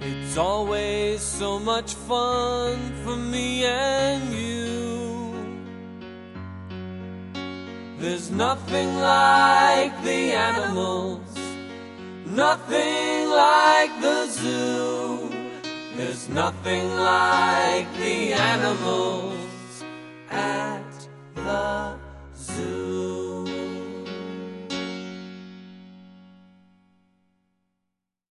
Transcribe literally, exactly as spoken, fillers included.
It's always so much fun for me and you. There's nothing like the animals, nothing like the zoo. There's nothing like the animals,